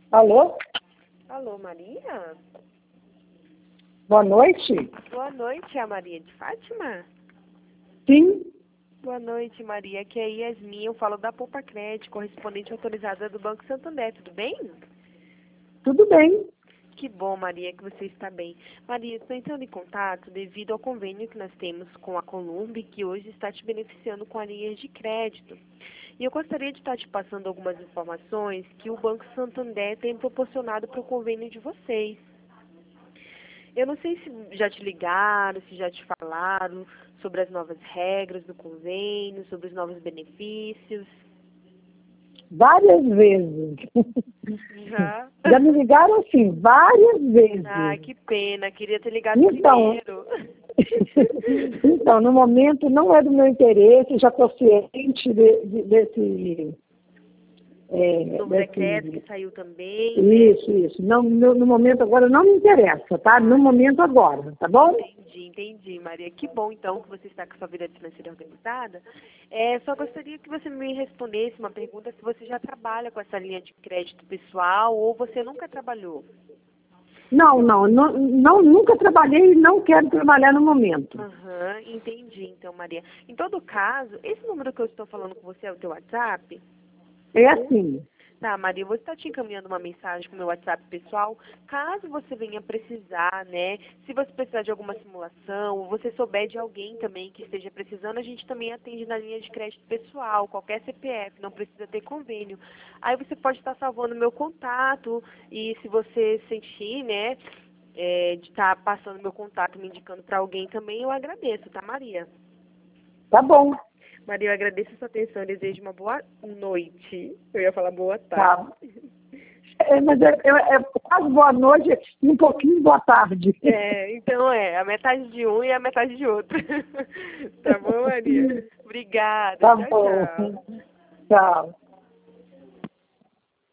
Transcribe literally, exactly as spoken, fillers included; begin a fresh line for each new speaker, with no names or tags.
Alô?
Alô, Maria?
Boa noite.
Boa noite, é a Maria de Fátima?
Sim,
Boa noite, Maria. Aqui é a Yasmin, eu falo da Poupa Crédito, correspondente autorizada do Banco Santander, tudo bem?
tudo bem.
Que bom, Maria, que você está bem. Maria, estou entrando em contato devido ao convênio que nós temos com a Columbi, que hoje está te beneficiando com a linha de crédito. E eu gostaria de estar te passando algumas informações que o Banco Santander tem proporcionado para o convênio de vocês. Eu não sei se já te ligaram, se já te falaram sobre as novas regras do convênio, sobre os novos benefícios.
Várias vezes.
Já?
Já me ligaram assim, várias vezes.
Ah, que pena, queria ter ligado
Então,
primeiro.
então, no momento não é do meu interesse, já estou ciente de, de, desse... É,
Novo
desse
decreto que saiu também, né?
isso, isso. Não, no, no momento agora não me interessa, tá? No momento agora, tá bom?
Entendi, entendi, Maria. Que bom, então, que você está com a sua vida financeira organizada. É, só gostaria que você me respondesse uma pergunta se você já trabalha com essa linha de crédito pessoal ou você nunca trabalhou.
Não, não, não, não, nunca trabalhei e não quero trabalhar no momento.
Aham, entendi, então, Maria. Em todo caso, esse número que eu estou falando com você é o teu WhatsApp?
É assim.
Tá, Maria, eu vou estar te encaminhando uma mensagem com o meu WhatsApp pessoal, caso você venha precisar, né? Se você precisar de alguma simulação, ou você souber de alguém também que esteja precisando, a gente também atende na linha de crédito pessoal, qualquer C P F, não precisa ter convênio. Aí você pode estar salvando meu contato e se você sentir, né, é, de estar passando meu contato, me indicando para alguém também, eu agradeço, tá, Maria?
Tá bom.
Maria, eu agradeço a sua atenção e desejo uma boa noite. Eu ia falar boa
Tá.
tarde.
É, mas é, é, é quase boa noite e um pouquinho boa tarde.
É, então é, a metade de um e a metade de outro. Tá bom, Maria? Obrigada.
Tá
Tchau,
bom.
tchau.
Tchau.